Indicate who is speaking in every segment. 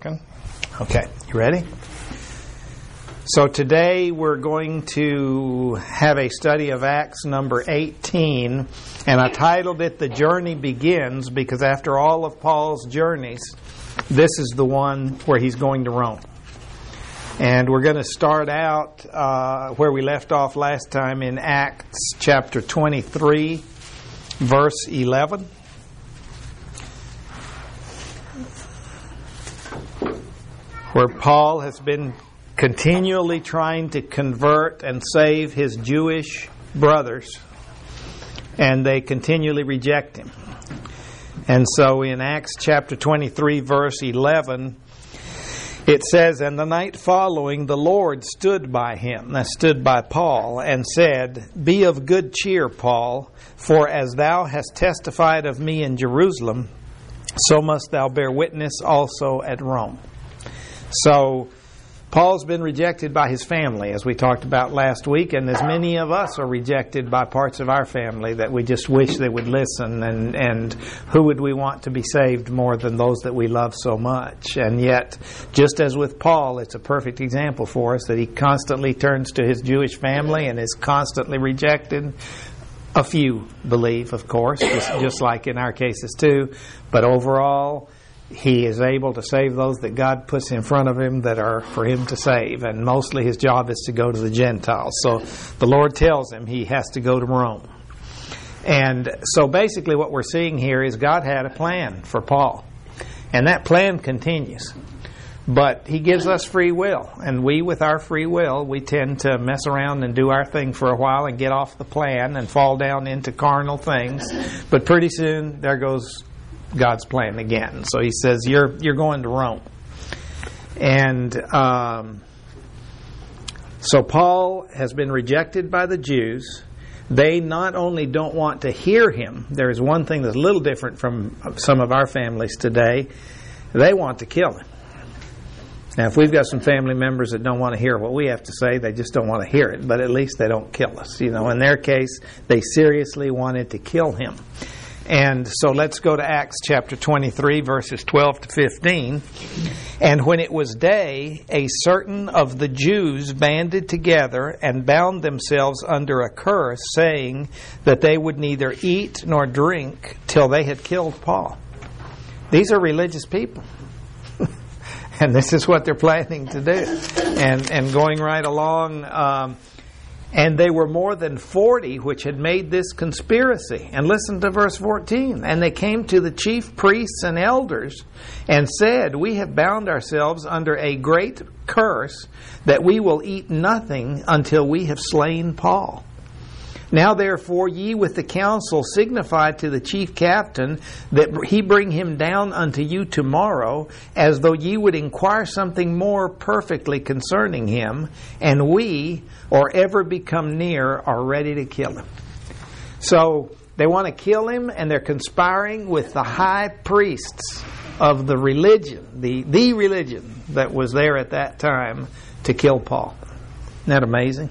Speaker 1: working. Okay, you ready? So today we're going to have a study of Acts number 18, and I titled it The Journey Begins because after all of Paul's journeys, this is the one where he's going to Rome. And we're going to start out where we left off last time in Acts chapter 23, verse 11. Where Paul has been continually trying to convert and save his Jewish brothers, and they continually reject him. And so in Acts chapter 23, verse 11, it says, "And the night following the Lord stood by him," that stood by Paul, "and said, Be of good cheer, Paul, for as thou hast testified of me in Jerusalem, so must thou bear witness also at Rome." So Paul's been rejected by his family, as we talked about last week, and as many of us are rejected by parts of our family that we just wish they would listen, and who would we want to be saved more than those that we love so much? And yet, just as with Paul, it's a perfect example for us that he constantly turns to his Jewish family and is constantly rejected. A few believe, of course, just like in our cases too, but overall, he is able to save those that God puts in front of him that are for him to save. And mostly his job is to go to the Gentiles. So the Lord tells him he has to go to Rome. And so basically what we're seeing here is God had a plan for Paul. And that plan continues. But he gives us free will. And we, with our free will, we tend to mess around and do our thing for a while and get off the plan and fall down into carnal things. But pretty soon, there goes God's plan again. So he says, you're going to Rome. And so Paul has been rejected by the Jews. They not only don't want to hear him, there is one thing that's a little different from some of our families today. They want to kill him. Now, if we've got some family members that don't want to hear what we have to say, they just don't want to hear it. But at least they don't kill us. You know, in their case, they seriously wanted to kill him. And so let's go to Acts chapter 23, verses 12 to 15. "And when it was day, a certain of the Jews banded together and bound themselves under a curse, saying that they would neither eat nor drink till they had killed Paul." These are religious people. And this is what they're planning to do. And going right along... And they were more than 40 which had made this conspiracy. And listen to verse 14. "And they came to the chief priests and elders and said, We have bound ourselves under a great curse that we will eat nothing until we have slain Paul. Now therefore ye with the council signify to the chief captain that he bring him down unto you tomorrow, as though ye would inquire something more perfectly concerning him, and we, or ever become near, are ready to kill him." So they want to kill him, and they're conspiring with the high priests of the religion, the religion that was there at that time, to kill Paul. Isn't that amazing?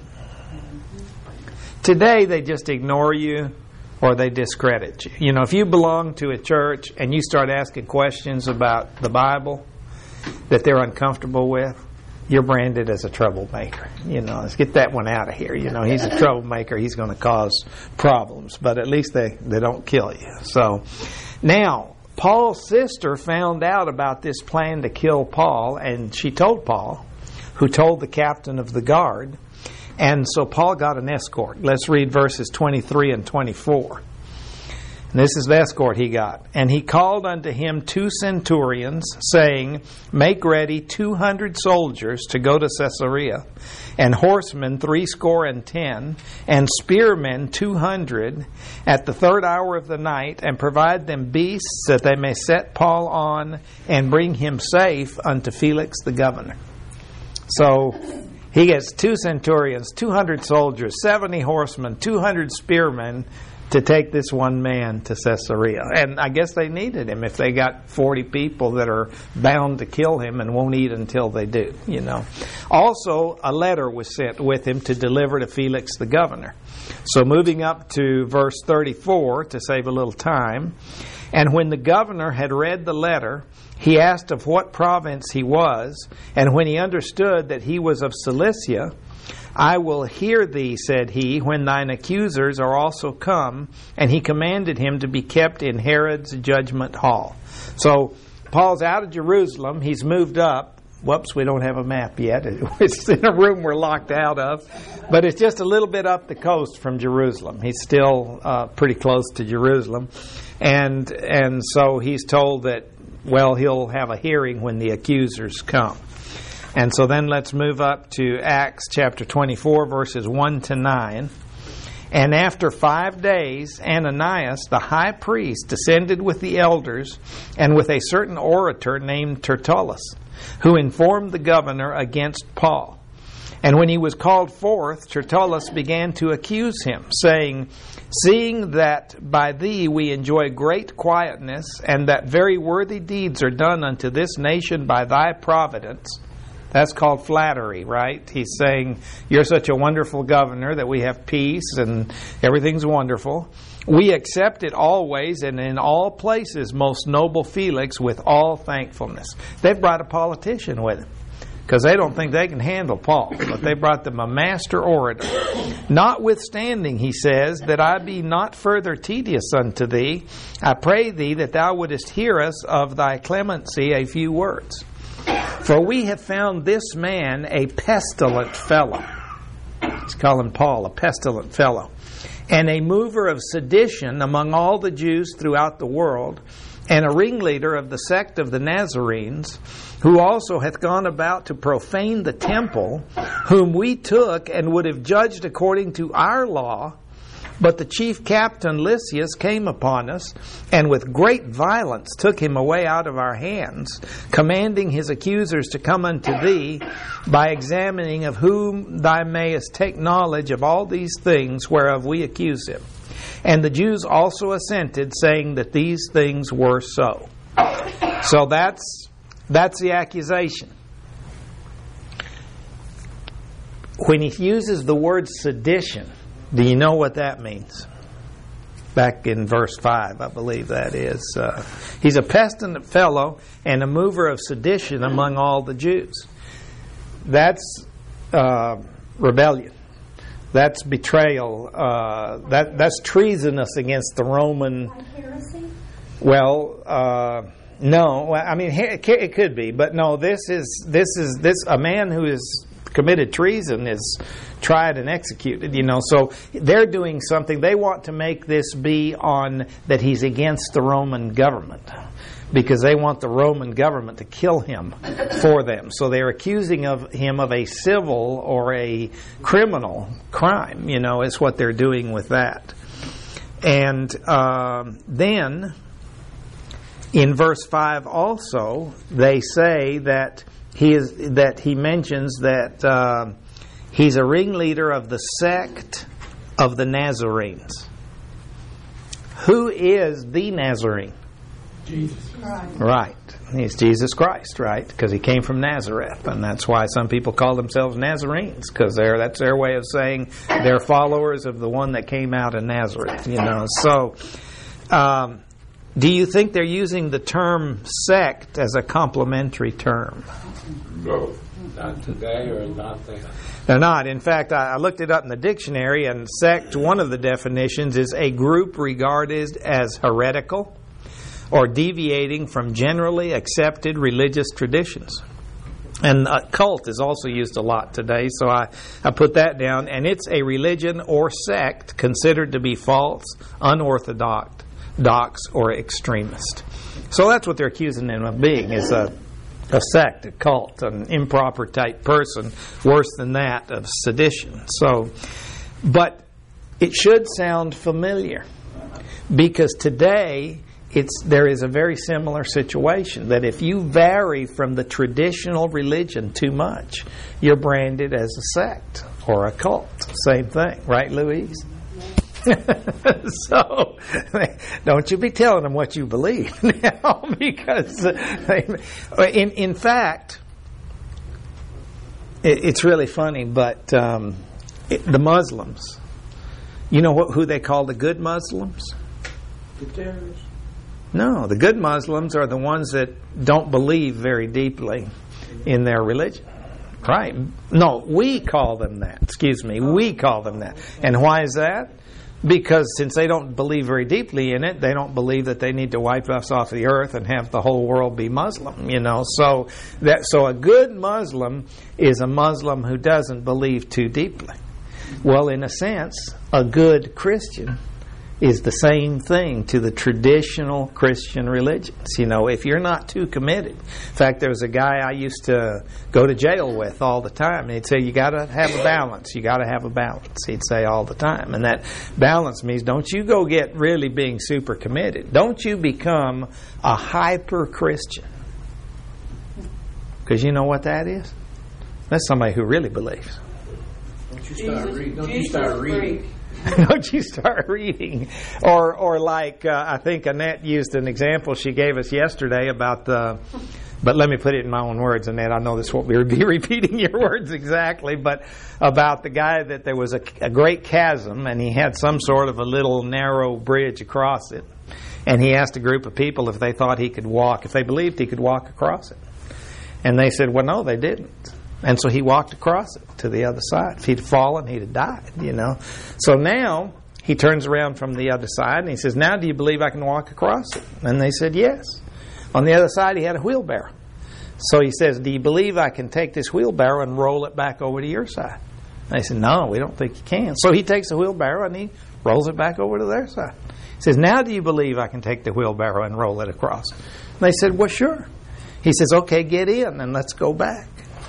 Speaker 1: Today, they just ignore you or they discredit you. You know, if you belong to a church and you start asking questions about the Bible that they're uncomfortable with, you're branded as a troublemaker. You know, let's get that one out of here. You know, he's a troublemaker. He's going to cause problems. But at least they don't kill you. So, now, Paul's sister found out about this plan to kill Paul, and she told Paul, who told the captain of the guard. And so Paul got an escort. Let's read verses 23 and 24. And this is the escort he got. "And he called unto him 2 centurions, saying, Make ready 200 soldiers to go to Caesarea, and horsemen 70, and spearmen 200, at the 3rd hour of the night, and provide them beasts that they may set Paul on, and bring him safe unto Felix the governor." So he gets 2 centurions, 200 soldiers, 70 horsemen, 200 spearmen to take this one man to Caesarea. And I guess they needed him if they got 40 people that are bound to kill him and won't eat until they do, you know. Also, a letter was sent with him to deliver to Felix the governor. So moving up to verse 34 to save a little time. "And when the governor had read the letter, he asked of what province he was, and when he understood that he was of Cilicia, I will hear thee, said he, when thine accusers are also come. And he commanded him to be kept in Herod's judgment hall. So Paul's out of Jerusalem. He's moved up. Whoops, we don't have a map yet. It's in a room we're locked out of. But it's just a little bit up the coast from Jerusalem. He's still pretty close to Jerusalem. And so he's told that, well, he'll have a hearing when the accusers come. And so then let's move up to Acts chapter 24, verses 1 to 9. And after 5 days, Ananias, the high priest, descended with the elders and with a certain orator named Tertullus, who informed the governor against Paul. And when he was called forth, Tertullus began to accuse him, saying, seeing that by thee we enjoy great quietness, and that very worthy deeds are done unto this nation by thy providence. That's called flattery, right? He's saying, you're such a wonderful governor that we have peace and everything's wonderful. We accept it always and in all places, most noble Felix, with all thankfulness. They've brought a politician with him because they don't think they can handle Paul. But they brought them a master orator. Notwithstanding, he says, that I be not further tedious unto thee, I pray thee that thou wouldest hear us of thy clemency a few words. For we have found this man a pestilent fellow. He's calling Paul a pestilent fellow. And a mover of sedition among all the Jews throughout the world, and a ringleader of the sect of the Nazarenes, who also hath gone about to profane the temple, whom we took and would have judged according to our law. But the chief captain Lysias came upon us, and with great violence took him away out of our hands, commanding his accusers to come unto thee, by examining of whom thou mayest take knowledge of all these things whereof we accuse him. And the Jews also assented, saying that these things were so. So that's the accusation. When he uses the word sedition, do you know what that means? Back in verse 5, I believe that is. He's a pestilent fellow and a mover of sedition among all the Jews. That's rebellion. That's betrayal. That's treasonous against the Roman.
Speaker 2: Heresy?
Speaker 1: Well, no. I mean, it could be, but no. This a man who is committed treason is tried and executed, so they're doing something. They want to make this be on that he's against the Roman government because they want the Roman government to kill him for them. So they're accusing him of a civil or a criminal crime, is what they're doing with that. And then in verse 5 also they say that he mentions that he's a ringleader of the sect of the Nazarenes. Who is the Nazarene?
Speaker 3: Jesus
Speaker 2: Christ.
Speaker 1: Right. He's Jesus Christ, right? Because he came from Nazareth. And that's why some people call themselves Nazarenes, because that's their way of saying they're followers of the one that came out of Nazareth. So, do you think they're using the term sect as a complimentary term?
Speaker 3: No. Not today or not then.
Speaker 1: They're not. In fact, I looked it up in the dictionary, and sect, one of the definitions is a group regarded as heretical or deviating from generally accepted religious traditions. And cult is also used a lot today, so I put that down. And it's a religion or sect considered to be false, unorthodox, or extremist. So that's what they're accusing him of being, is a sect, a cult, an improper type person, worse than that, of sedition. But it should sound familiar, because today there is a very similar situation, that if you vary from the traditional religion too much, you're branded as a sect or a cult. Same thing, right, Louise? So, don't you be telling them what you believe now, because in fact, it's really funny, but the Muslims, you know who they call the good Muslims?
Speaker 3: The terrorists.
Speaker 1: No, the good Muslims are the ones that don't believe very deeply in their religion. Right. No, we call them that. Excuse me. We call them that. And why is that? Because since they don't believe very deeply in it, they don't believe that they need to wipe us off the earth and have the whole world be Muslim, So a good Muslim is a Muslim who doesn't believe too deeply. Well, in a sense, a good Christian is the same thing to the traditional Christian religions. If you're not too committed. In fact, there was a guy I used to go to jail with all the time. And he'd say, you got to have a balance. You got to have a balance. He'd say all the time. And that balance means don't you go get really being super committed. Don't you become a hyper Christian. Because you know what that is? That's somebody who really believes.
Speaker 3: Don't you start reading.
Speaker 1: Don't you start reading. Or like, I think Annette used an example she gave us yesterday about but let me put it in my own words, Annette. I know this won't be repeating your words exactly, but about the guy that there was a great chasm and he had some sort of a little narrow bridge across it. And he asked a group of people if they thought he could walk, if they believed he could walk across it. And they said, well, no, they didn't. And so he walked across it to the other side. If he'd fallen, he'd have died, So now he turns around from the other side and he says, now do you believe I can walk across it? And they said, yes. On the other side, he had a wheelbarrow. So he says, do you believe I can take this wheelbarrow and roll it back over to your side? And they said, no, we don't think you can. So he takes the wheelbarrow and he rolls it back over to their side. He says, now do you believe I can take the wheelbarrow and roll it across? And they said, well, sure. He says, okay, get in and let's go back.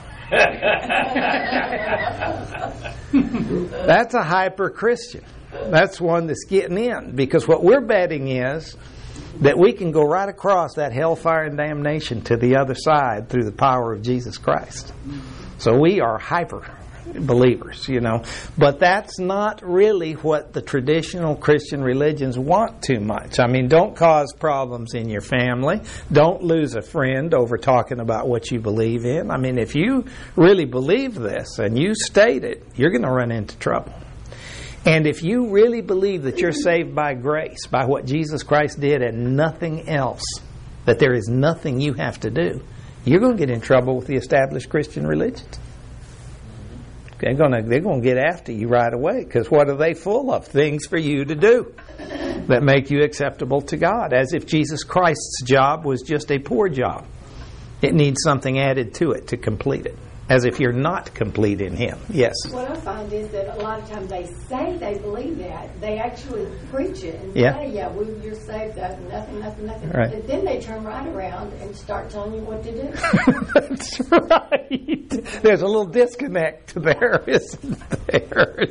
Speaker 1: That's a hyper Christian. That's one that's getting in. Because what we're betting is that we can go right across that hellfire and damnation to the other side through the power of Jesus Christ. So we are hyper believers, But that's not really what the traditional Christian religions want too much. I mean, don't cause problems in your family. Don't lose a friend over talking about what you believe in. I mean, if you really believe this and you state it, you're going to run into trouble. And if you really believe that you're saved by grace, by what Jesus Christ did and nothing else, that there is nothing you have to do, you're going to get in trouble with the established Christian religions. They're going to get after you right away, because what are they full of? Things for you to do that make you acceptable to God, as if Jesus Christ's job was just a poor job. It needs something added to it to complete it, as if you're not complete in Him. Yes?
Speaker 2: What I find is that a lot of times they say they believe that. They actually preach it and say, you're saved, nothing.
Speaker 1: Right.
Speaker 2: And then they turn right around and start telling you what to do.
Speaker 1: That's right. There's a little disconnect there, isn't there?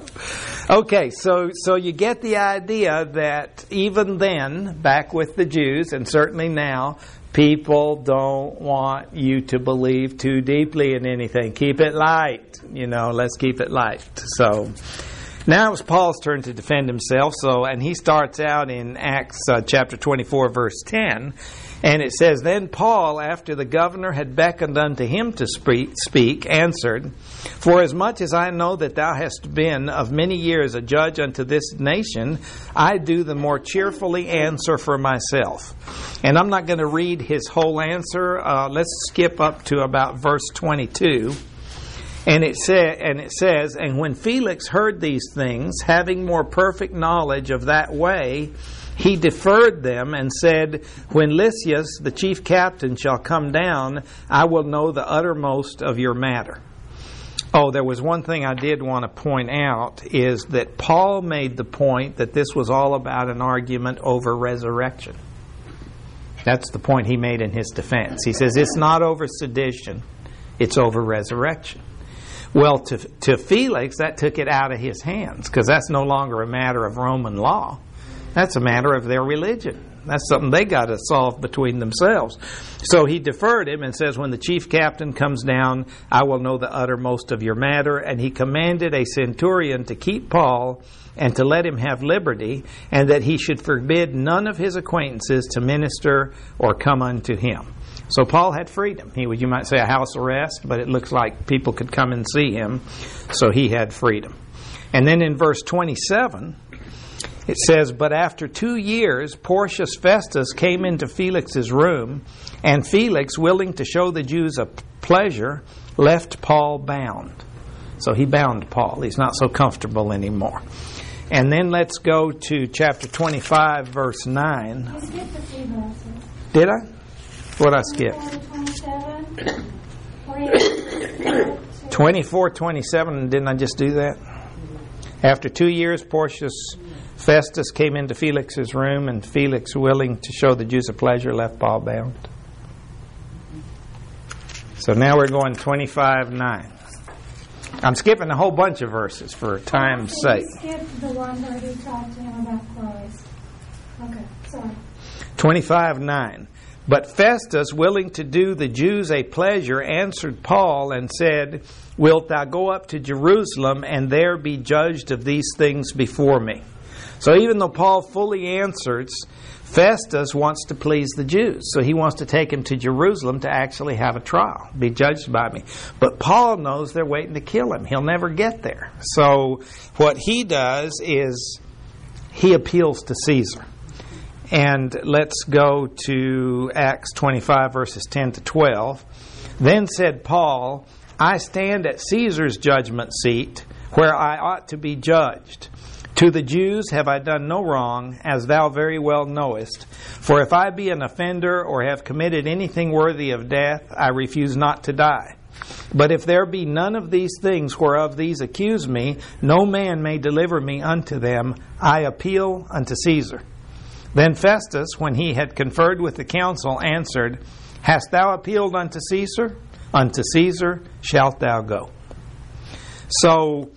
Speaker 1: So you get the idea that even then, back with the Jews, and certainly now, people don't want you to believe too deeply in anything. Keep it light. Let's keep it light. So now it's Paul's turn to defend himself. And he starts out in Acts chapter 24, verse 10. And it says, then Paul, after the governor had beckoned unto him to speak, answered, for as much as I know that thou hast been of many years a judge unto this nation, I do the more cheerfully answer for myself. And I'm not going to read his whole answer. Let's skip up to about verse 22. And it says, and when Felix heard these things, having more perfect knowledge of that way, he deferred them and said, when Lysias, the chief captain, shall come down, I will know the uttermost of your matter. Oh, there was one thing I did want to point out, is that Paul made the point that this was all about an argument over resurrection. That's the point he made in his defense. He says it's not over sedition, it's over resurrection. Well, to Felix, that took it out of his hands, because that's no longer a matter of Roman law. That's a matter of their religion. That's something they got to solve between themselves. So he deferred him and says, when the chief captain comes down, I will know the uttermost of your matter. And he commanded a centurion to keep Paul and to let him have liberty, and that he should forbid none of his acquaintances to minister or come unto him. So Paul had freedom. He was, you might say, a house arrest, but it looks like people could come and see him. So he had freedom. And then in verse 27, It says, but after 2 years, Porcius Festus came into Felix's room, and Felix, willing to show the Jews a pleasure, left Paul bound. So he bound Paul. He's not so comfortable anymore. And then let's go to chapter 25, verse 9.
Speaker 4: You skipped a few verses.
Speaker 1: Did I? What did I skip? 24, 27. Didn't I just do that? After 2 years, Porcius Festus came into Felix's room, and Felix, willing to show the Jews a pleasure, left Paul bound. So now we're going 25:9. I'm skipping a whole bunch of verses for time's sake.
Speaker 4: You skipped the one where he talked to him about Christ. Okay, sorry.
Speaker 1: 25:9. But Festus, willing to do the Jews a pleasure, answered Paul and said, wilt thou go up to Jerusalem and there be judged of these things before me? So even though Paul fully answers, Festus wants to please the Jews. So he wants to take him to Jerusalem to actually have a trial, be judged by me. But Paul knows they're waiting to kill him. He'll never get there. So what he does is he appeals to Caesar. And let's go to Acts 25, verses 10 to 12. Then said Paul, I stand at Caesar's judgment seat, where I ought to be judged. To the Jews have I done no wrong, as thou very well knowest. For if I be an offender or have committed anything worthy of death, I refuse not to die. But if there be none of these things whereof these accuse me, no man may deliver me unto them. I appeal unto Caesar. Then Festus, when he had conferred with the council, answered, hast thou appealed unto Caesar? Unto Caesar shalt thou go. So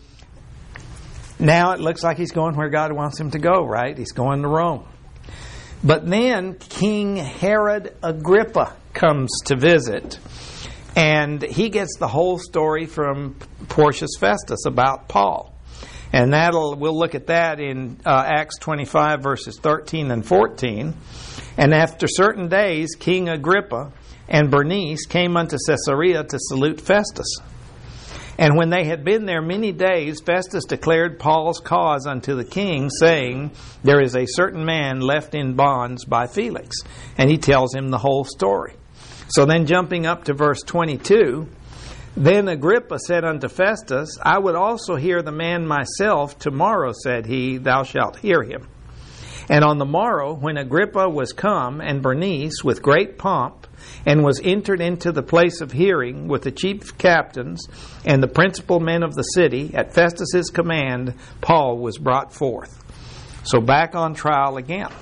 Speaker 1: now it looks like he's going where God wants him to go, right? He's going to Rome. But then King Herod Agrippa comes to visit, and he gets the whole story from Porcius Festus about Paul. And we'll look at that in Acts 25, verses 13 and 14. And after certain days, King Agrippa and Bernice came unto Caesarea to salute Festus. And when they had been there many days, Festus declared Paul's cause unto the king, saying, there is a certain man left in bonds by Felix. And he tells him the whole story. So then jumping up to verse 22, then Agrippa said unto Festus, I would also hear the man myself. Tomorrow, said he, thou shalt hear him. And on the morrow, when Agrippa was come, and Bernice with great pomp, and was entered into the place of hearing with the chief captains and the principal men of the city, at Festus's command, Paul was brought forth. So back on trial again.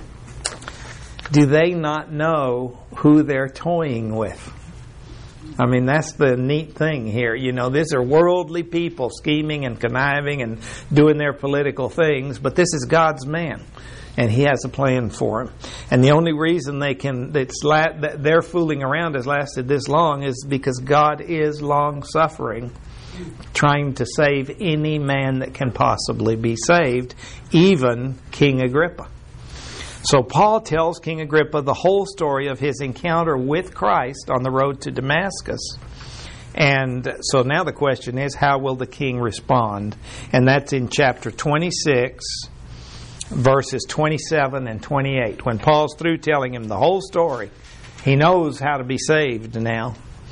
Speaker 1: Do they not know who they're toying with? I mean, that's the neat thing here. You know, these are worldly people scheming and conniving and doing their political things, but this is God's man, and He has a plan for him. And the only reason that their fooling around has lasted this long is because God is long-suffering, trying to save any man that can possibly be saved, even King Agrippa. So Paul tells King Agrippa the whole story of his encounter with Christ on the road to Damascus. And so now the question is, how will the king respond? And that's in chapter 26, verses 27 and 28. When Paul's through telling him the whole story, he knows how to be saved now.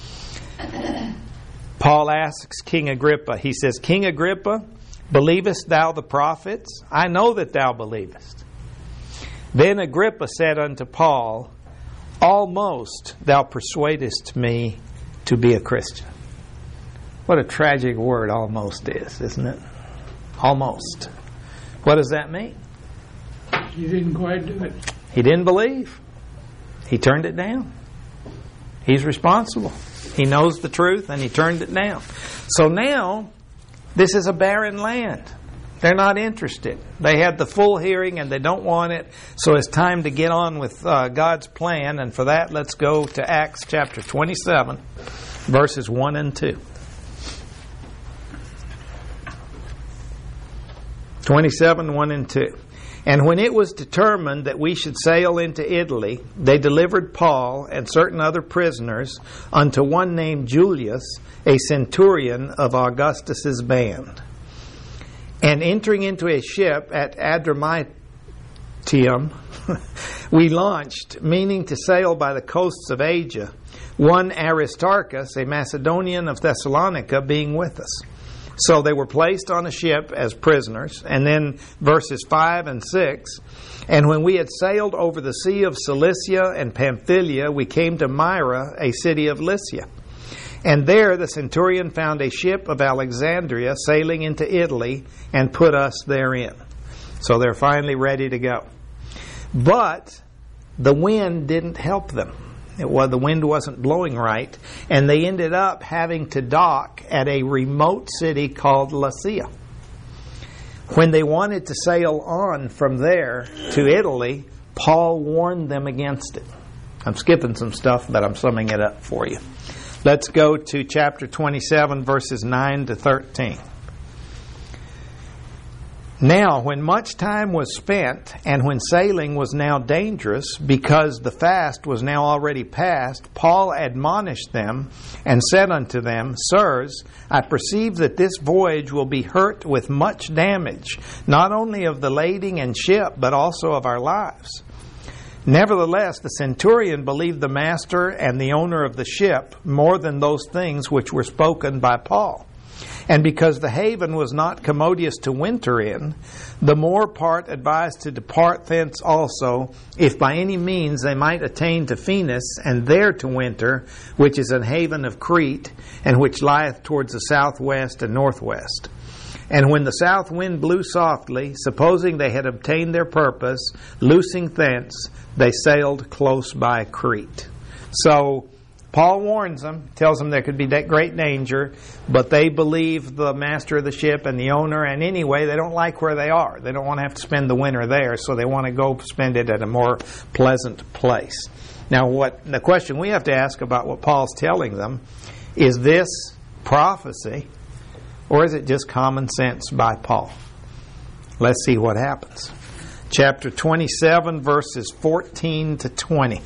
Speaker 1: Paul asks King Agrippa, he says, King Agrippa, believest thou the prophets? I know that thou believest. Then Agrippa said unto Paul, almost thou persuadest me to be a Christian. What a tragic word almost is, isn't it? Almost. What does that mean?
Speaker 3: You didn't quite do it.
Speaker 1: He didn't believe. He turned it down. He's responsible. He knows the truth and he turned it down. So now, this is a barren land. They're not interested. They had the full hearing and they don't want it. So it's time to get on with God's plan. And for that, let's go to Acts chapter 27, verses 1 and 2. 27, 1 and 2. And when it was determined that we should sail into Italy, they delivered Paul and certain other prisoners unto one named Julius, a centurion of Augustus's band. And entering into a ship at Adramyttium, we launched, meaning to sail by the coasts of Asia, one Aristarchus, a Macedonian of Thessalonica, being with us. So they were placed on a ship as prisoners. And then verses 5 and 6, and when we had sailed over the sea of Cilicia and Pamphylia, we came to Myra, a city of Lycia. And there the centurion found a ship of Alexandria sailing into Italy and put us therein. So they're finally ready to go. But the wind didn't help them. The wind wasn't blowing right, and they ended up having to dock at a remote city called Lasea. When they wanted to sail on from there to Italy, Paul warned them against it. I'm skipping some stuff, but I'm summing it up for you. Let's go to chapter 27, verses 9 to 13. Now, when much time was spent, and when sailing was now dangerous, because the fast was now already past, Paul admonished them, and said unto them, Sirs, I perceive that this voyage will be hurt with much damage, not only of the lading and ship, but also of our lives. Nevertheless, the centurion believed the master and the owner of the ship more than those things which were spoken by Paul. And because the haven was not commodious to winter in, the more part advised to depart thence also, if by any means they might attain to Phoenix, and there to winter, which is an haven of Crete, and which lieth towards the southwest and northwest. And when the south wind blew softly, supposing they had obtained their purpose, loosing thence, they sailed close by Crete. So Paul warns them, tells them there could be great danger, but they believe the master of the ship and the owner, and anyway, they don't like where they are. They don't want to have to spend the winter there, so they want to go spend it at a more pleasant place. Now, the question we have to ask about what Paul's telling them, is this prophecy, or is it just common sense by Paul? Let's see what happens. Chapter 27, verses 14 to 20.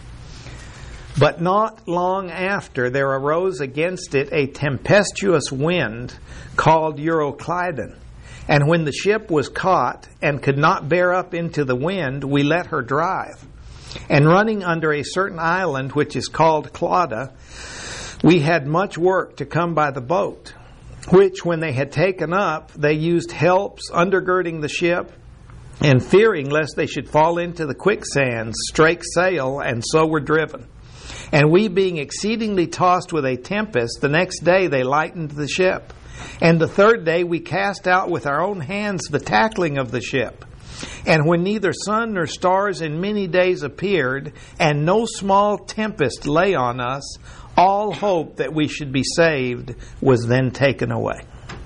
Speaker 1: But not long after there arose against it a tempestuous wind called Euroclydon. And when the ship was caught and could not bear up into the wind, we let her drive. And running under a certain island which is called Clauda, we had much work to come by the boat, which when they had taken up, they used helps undergirding the ship, and fearing lest they should fall into the quicksands, strake sail, and so were driven. And we being exceedingly tossed with a tempest, the next day they lightened the ship. And the third day we cast out with our own hands the tackling of the ship. And when neither sun nor stars in many days appeared, and no small tempest lay on us, all hope that we should be saved was then taken away.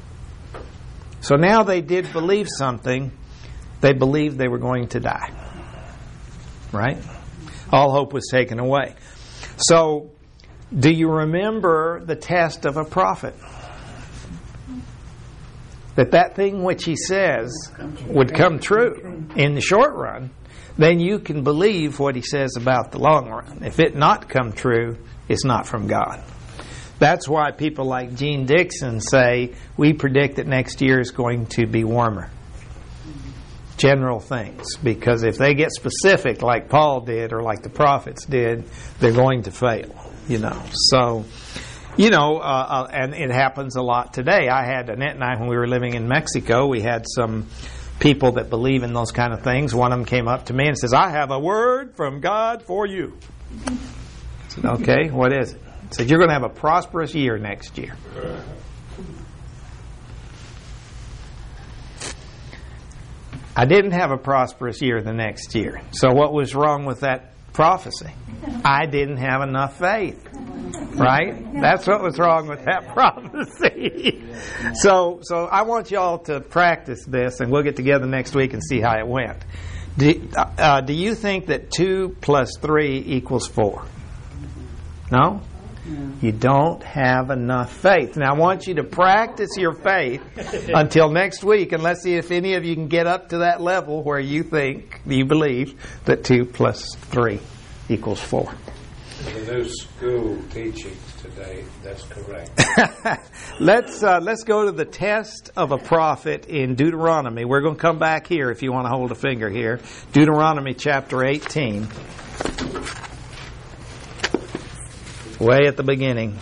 Speaker 1: So now they did believe something. They believed they were going to die. Right? All hope was taken away. So, do you remember the test of a prophet? That thing which he says would come true in the short run, then you can believe what he says about the long run. If it not come true, it's not from God. That's why people like Gene Dixon say, we predict that next year is going to be warmer. General things. Because if they get specific like Paul did or like the prophets did, they're going to fail. So, and it happens a lot today. Annette and I, when we were living in Mexico, we had some people that believe in those kind of things. One of them came up to me and says, I have a word from God for you. I said, okay, what is it? He said, you're going to have a prosperous year next year. I didn't have a prosperous year the next year. So what was wrong with that prophecy? I didn't have enough faith. Right? That's what was wrong with that prophecy. So I want y'all to practice this, and we'll get together next week and see how it went. Do you think that 2 plus 3 equals 4? No? You don't have enough faith. Now I want you to practice your faith until next week, and let's see if any of you can get up to that level where you believe that 2 plus 3 equals 4.
Speaker 3: The new school teachings today, that's correct.
Speaker 1: Let's go to the test of a prophet in Deuteronomy. We're going to come back here if you want to hold a finger here. Deuteronomy chapter 18. Way at the beginning.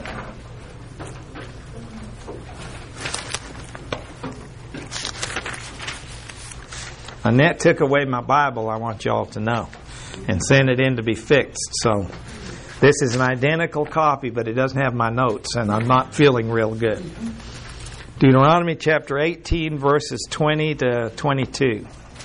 Speaker 1: Annette took away my Bible, I want y'all to know, and sent it in to be fixed. So this is an identical copy, but it doesn't have my notes, and I'm not feeling real good. Deuteronomy chapter 18, verses 20 to 22.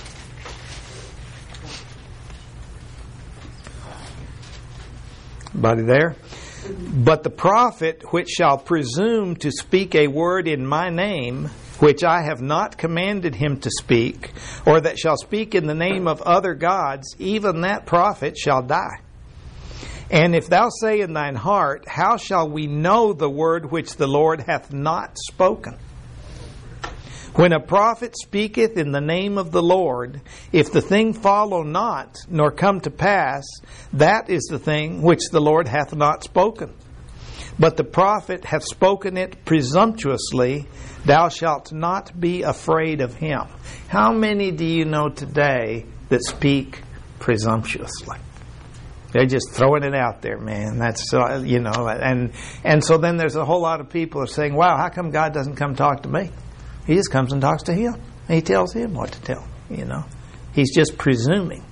Speaker 1: Everybody there? But the prophet which shall presume to speak a word in my name, which I have not commanded him to speak, or that shall speak in the name of other gods, even that prophet shall die. And if thou say in thine heart, how shall we know the word which the Lord hath not spoken? When a prophet speaketh in the name of the Lord, if the thing follow not, nor come to pass, that is the thing which the Lord hath not spoken. But the prophet hath spoken it presumptuously, thou shalt not be afraid of him. How many do you know today that speak presumptuously? They're just throwing it out there, man. That's and so then there's a whole lot of people are saying, "Wow, how come God doesn't come talk to me?" He just comes and talks to him. He tells him what to tell. He's just presuming.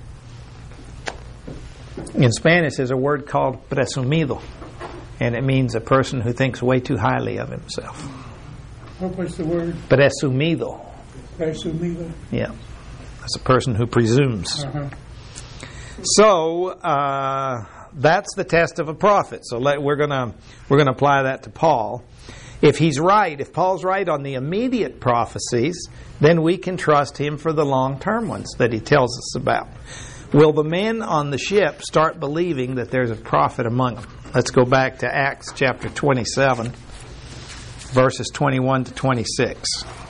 Speaker 1: In Spanish, there's a word called presumido, and it means a person who thinks way too highly of himself.
Speaker 5: What was the word?
Speaker 1: Presumido.
Speaker 5: Presumido.
Speaker 1: Yeah, that's a person who presumes.
Speaker 5: Uh-huh.
Speaker 1: So that's the test of a prophet. So we're gonna apply that to Paul. If he's right, if Paul's right on the immediate prophecies, then we can trust him for the long-term ones that he tells us about. Will the men on the ship start believing that there's a prophet among them? Let's go back to Acts chapter 27, verses 21 to 26.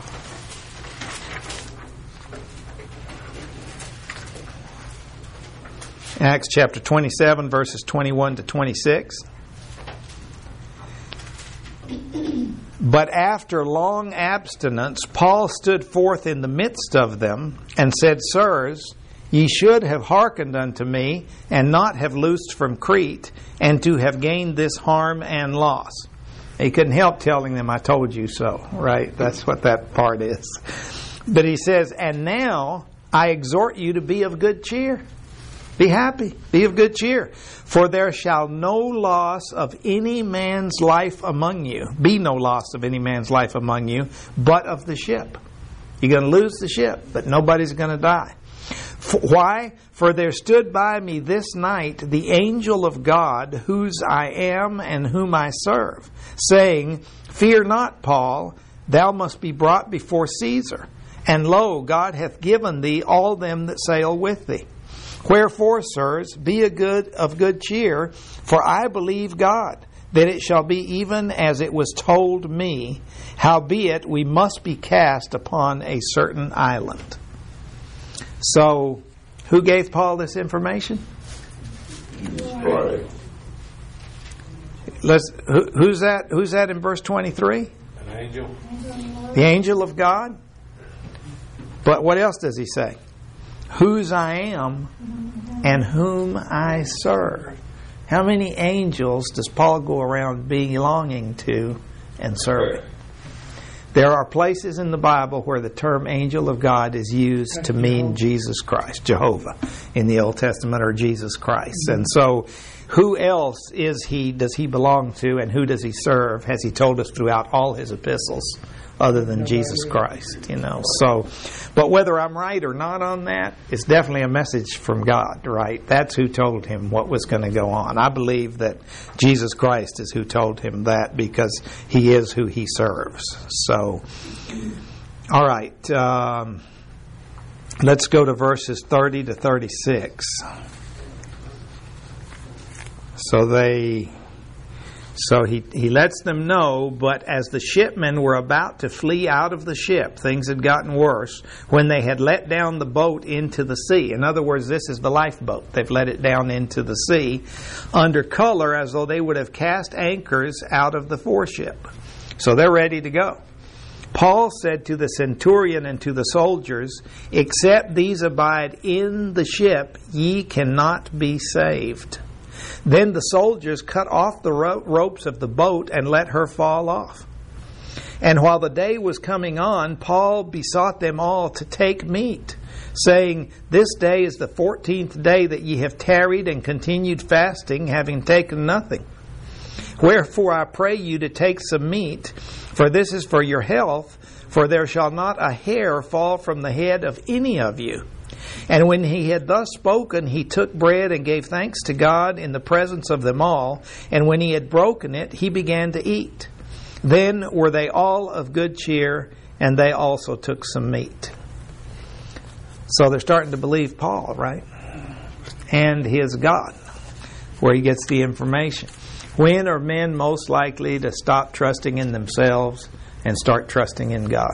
Speaker 1: Acts chapter 27, verses 21 to 26. But after long abstinence, Paul stood forth in the midst of them, and said, Sirs, ye should have hearkened unto me, and not have loosed from Crete, and to have gained this harm and loss. He couldn't help telling them, I told you so, right? That's what that part is. But he says, and now I exhort you to be of good cheer. Be happy, be of good cheer. For there shall no loss of any man's life among you, be no loss of any man's life among you, but of the ship. You're going to lose the ship, but nobody's going to die. Why? For there stood by me this night the angel of God, whose I am and whom I serve, saying, Fear not, Paul, thou must be brought before Caesar. And lo, God hath given thee all them that sail with thee. Wherefore, sirs, be of good cheer, for I believe God, that it shall be even as it was told me, howbeit we must be cast upon a certain island. So, who gave Paul this information?
Speaker 3: Right.
Speaker 1: Who's that in verse 23?
Speaker 3: An angel.
Speaker 1: The angel of God. But what else does he say? Whose I am and whom I serve. How many angels does Paul go around belonging to and serving? There are places in the Bible where the term angel of God is used to mean Jesus Christ, Jehovah, in the Old Testament, or Jesus Christ. And so, who else does he belong to, and who does he serve, has he told us throughout all his epistles, other than Jesus Christ, So, but whether I'm right or not on that, it's definitely a message from God, right? That's who told him what was going to go on. I believe that Jesus Christ is who told him that, because he is who he serves. So, all right. Let's go to verses 30 to 36. So they So he lets them know, but as the shipmen were about to flee out of the ship, things had gotten worse, when they had let down the boat into the sea. In other words, this is the lifeboat. They've let it down into the sea, under color as though they would have cast anchors out of the foreship. So they're ready to go. Paul said to the centurion and to the soldiers, "Except these abide in the ship, ye cannot be saved." Then the soldiers cut off the ropes of the boat and let her fall off. And while the day was coming on, Paul besought them all to take meat, saying, "This day is the 14th day that ye have tarried and continued fasting, having taken nothing. Wherefore I pray you to take some meat, for this is for your health, for there shall not a hair fall from the head of any of you." And when he had thus spoken, he took bread and gave thanks to God in the presence of them all. And when he had broken it, he began to eat. Then were they all of good cheer, and they also took some meat. So they're starting to believe Paul, right? And his God, where he gets the information. When are men most likely to stop trusting in themselves and start trusting in God?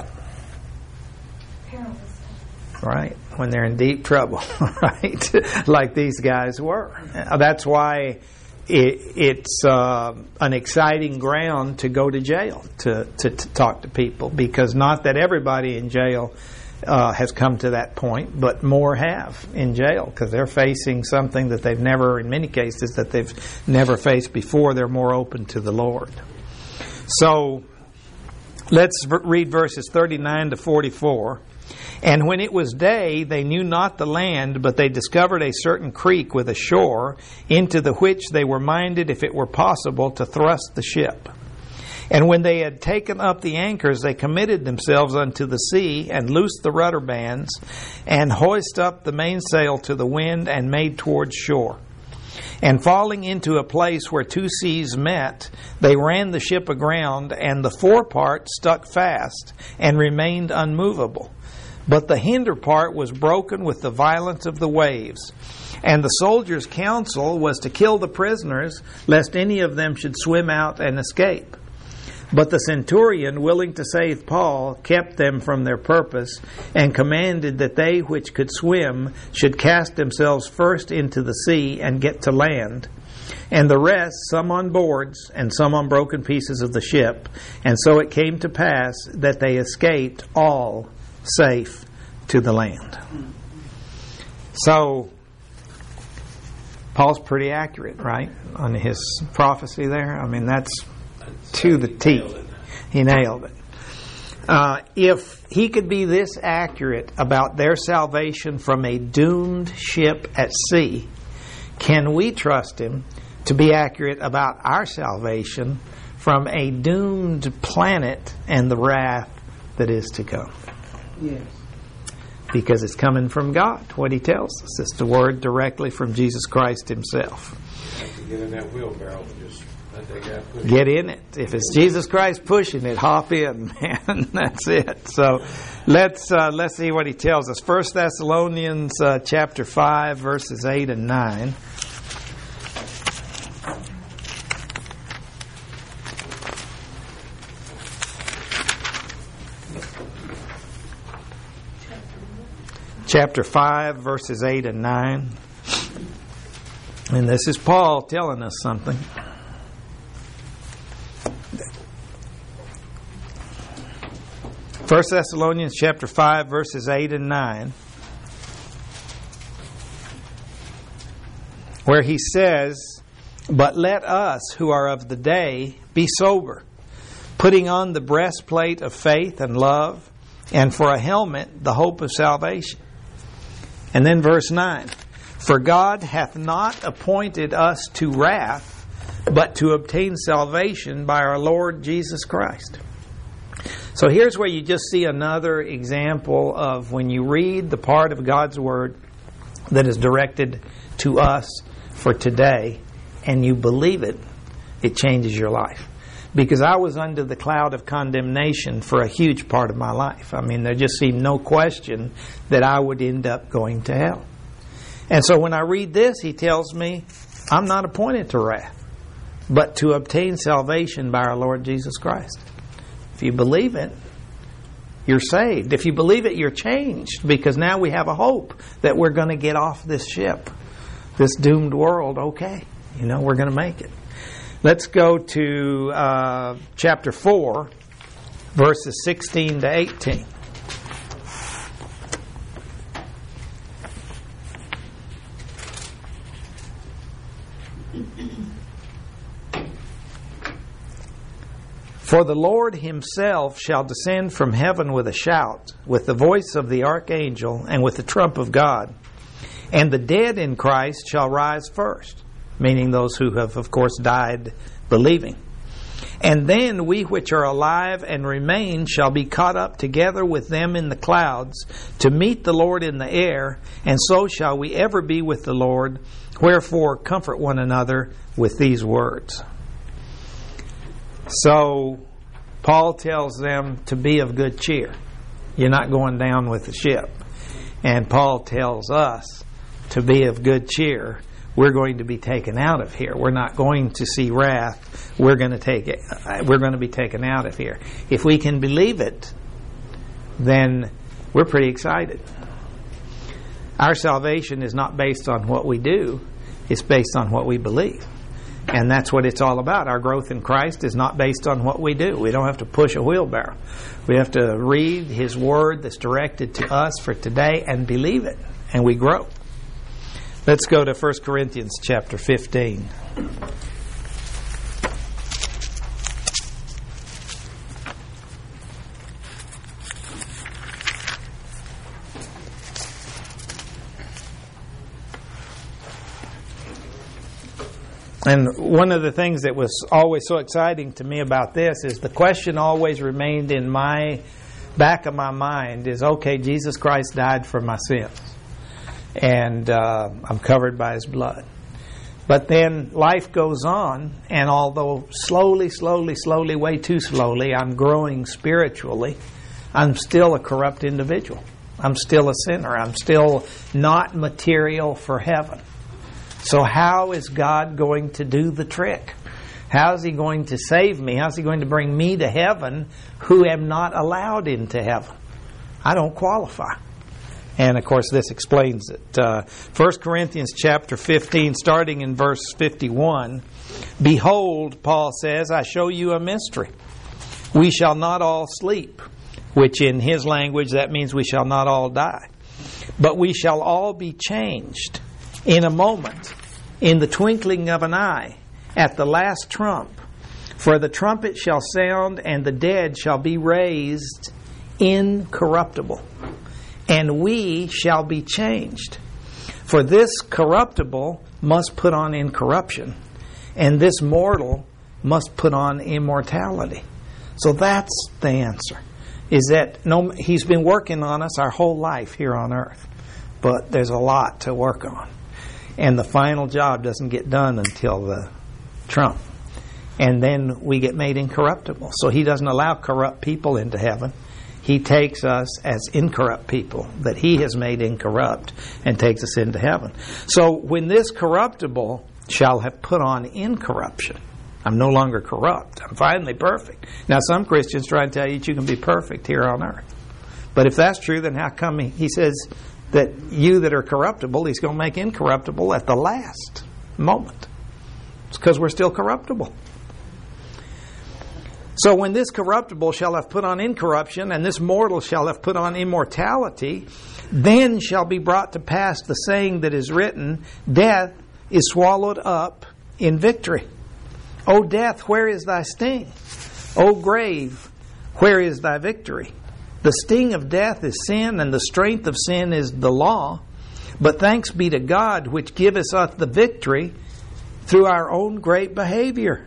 Speaker 1: Right? When they're in deep trouble, right? Like these guys were. That's why it's an exciting ground to go to jail, to talk to people. Because not that everybody in jail has come to that point, but more have in jail, because they're facing something that they've never, in many cases, that they've never faced before. They're more open to the Lord. So let's read verses 39 to 44. And when it was day, they knew not the land, but they discovered a certain creek with a shore, into the which they were minded, if it were possible, to thrust the ship. And when they had taken up the anchors, they committed themselves unto the sea, and loosed the rudder bands, and hoisted up the mainsail to the wind, and made towards shore. And falling into a place where two seas met, they ran the ship aground, and the forepart stuck fast, and remained unmovable. But the hinder part was broken with the violence of the waves. And the soldiers' counsel was to kill the prisoners, lest any of them should swim out and escape. But the centurion, willing to save Paul, kept them from their purpose, and commanded that they which could swim should cast themselves first into the sea and get to land, and the rest, some on boards and some on broken pieces of the ship. And so it came to pass that they escaped all safe to the land. So Paul's pretty accurate, right, on his prophecy there. I mean, that's to the T. He nailed it. If he could be this accurate about their salvation from a doomed ship at sea, can we trust him to be accurate about our salvation from a doomed planet and the wrath that is to come?
Speaker 5: Yes.
Speaker 1: Because it's coming from God, what he tells us. It's the word directly from Jesus Christ himself.
Speaker 3: You have to get in that wheelbarrow and just let that guy push it.
Speaker 1: Get in it. If it's Jesus Christ pushing it, hop in, man. That's it. So let's see what he tells us. 1 Thessalonians chapter 5, verses 8 and 9. Chapter 5, verses 8 and 9. And this is Paul telling us something. First Thessalonians chapter 5, verses 8 and 9. Where he says, "But let us who are of the day be sober, putting on the breastplate of faith and love, and for a helmet the hope of salvation." And then verse 9, "For God hath not appointed us to wrath, but to obtain salvation by our Lord Jesus Christ." So here's where you just see another example of when you read the part of God's Word that is directed to us for today, and you believe it, it changes your life. Because I was under the cloud of condemnation for a huge part of my life. I mean, there just seemed no question that I would end up going to hell. And so when I read this, he tells me, I'm not appointed to wrath. but to obtain salvation by our Lord Jesus Christ. If you believe it, you're saved. If you believe it, you're changed, because now we have a hope that we're going to get off this ship, this doomed world. Okay, we're going to make it. Let's go to chapter 4, verses 16 to 18. For the Lord himself shall descend from heaven with a shout, with the voice of the archangel, and with the trump of God. And the dead in Christ shall rise first, meaning those who have, of course, died believing. And then we which are alive and remain shall be caught up together with them in the clouds to meet the Lord in the air, and so shall we ever be with the Lord. Wherefore comfort one another with these words. So Paul tells them to be of good cheer. You're not going down with the ship. And Paul tells us to be of good cheer. We're going to be taken out of here. We're not going to see wrath. We're going to be taken out of here. If we can believe it, then we're pretty excited. Our salvation is not based on what we do. It's based on what we believe. And that's what it's all about. Our growth in Christ is not based on what we do. We don't have to push a wheelbarrow. We have to read His Word that's directed to us for today and believe it. And we grow. Let's go to 1 Corinthians chapter 15. And one of the things that was always so exciting to me about this is the question always remained in my back of my mind is, okay, Jesus Christ died for my sins. And I'm covered by His blood. But then life goes on, and although slowly, way too slowly, I'm growing spiritually, I'm still a corrupt individual. I'm still a sinner. I'm still not material for heaven. So how is God going to do the trick? How is He going to save me? How is He going to bring me to heaven who am not allowed into heaven? I don't qualify. And of course this explains it. 1 Corinthians chapter 15, starting in verse 51. Behold, Paul says, I show you a mystery. We shall not all sleep, which in his language that means we shall not all die. But we shall all be changed in a moment, in the twinkling of an eye, at the last trump. For the trumpet shall sound, and the dead shall be raised incorruptible, and we shall be changed. For this corruptible must put on incorruption, and this mortal must put on immortality. So that's the answer. Is that He's been working on us our whole life here on earth, but there's a lot to work on. And the final job doesn't get done until the trump. And then we get made incorruptible. So He doesn't allow corrupt people into heaven. He takes us as incorrupt people that He has made incorrupt and takes us into heaven. So when this corruptible shall have put on incorruption, I'm no longer corrupt. I'm finally perfect. Now some Christians try and tell you that you can be perfect here on earth. But if that's true, then how come He says that you that are corruptible, He's going to make incorruptible at the last moment? It's because we're still corruptible. So when this corruptible shall have put on incorruption, and this mortal shall have put on immortality, then shall be brought to pass the saying that is written, death is swallowed up in victory. O death, where is thy sting? O grave, where is thy victory? The sting of death is sin, and the strength of sin is the law. But thanks be to God, which giveth us the victory through our own great behavior.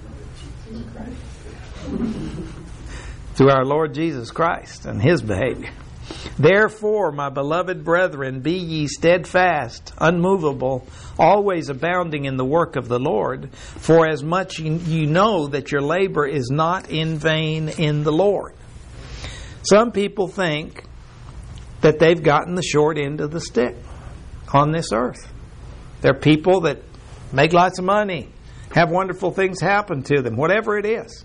Speaker 1: Through our Lord Jesus Christ and His behavior. Therefore, my beloved brethren, be ye steadfast, unmovable, always abounding in the work of the Lord, for as much you know that your labor is not in vain in the Lord. Some people think that they've gotten the short end of the stick on this earth. There are people that make lots of money, have wonderful things happen to them, whatever it is.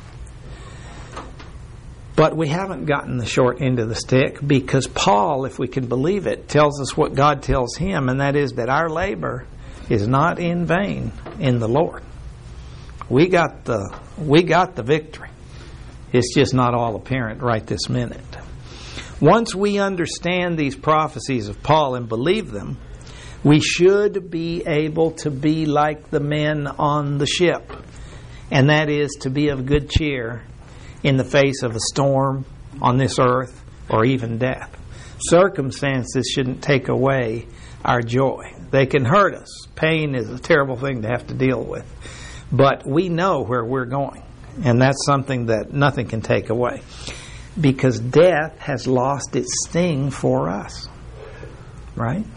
Speaker 1: But we haven't gotten the short end of the stick, because Paul, if we can believe it, tells us what God tells him, and that is that our labor is not in vain in the Lord. We got the victory. It's just not all apparent right this minute. Once we understand these prophecies of Paul and believe them, we should be able to be like the men on the ship, and that is to be of good cheer in the face of a storm on this earth or even death. Circumstances shouldn't take away our joy. They can hurt us. Pain is a terrible thing to have to deal with. But we know where we're going, and that's something that nothing can take away, because death has lost its sting for us. Right?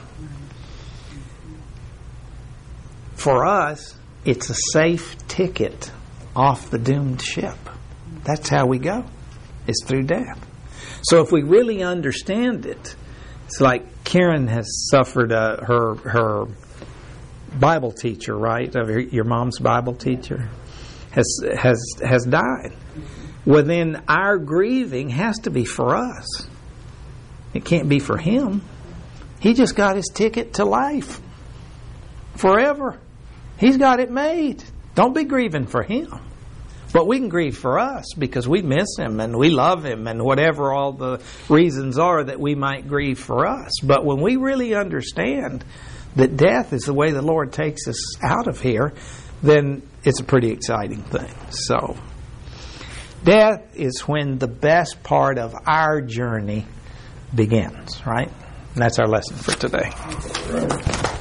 Speaker 1: For us, it's a safe ticket off the doomed ship. That's how we go. It's through death. So if we really understand it, it's like Karen has suffered her Bible teacher, right? Your mom's Bible teacher has died. Well, then our grieving has to be for us. It can't be for him. He just got his ticket to life. Forever. He's got it made. Don't be grieving for him. But we can grieve for us because we miss him and we love him and whatever all the reasons are that we might grieve for us. But when we really understand that death is the way the Lord takes us out of here, then it's a pretty exciting thing. So, death is when the best part of our journey begins, right? And that's our lesson for today.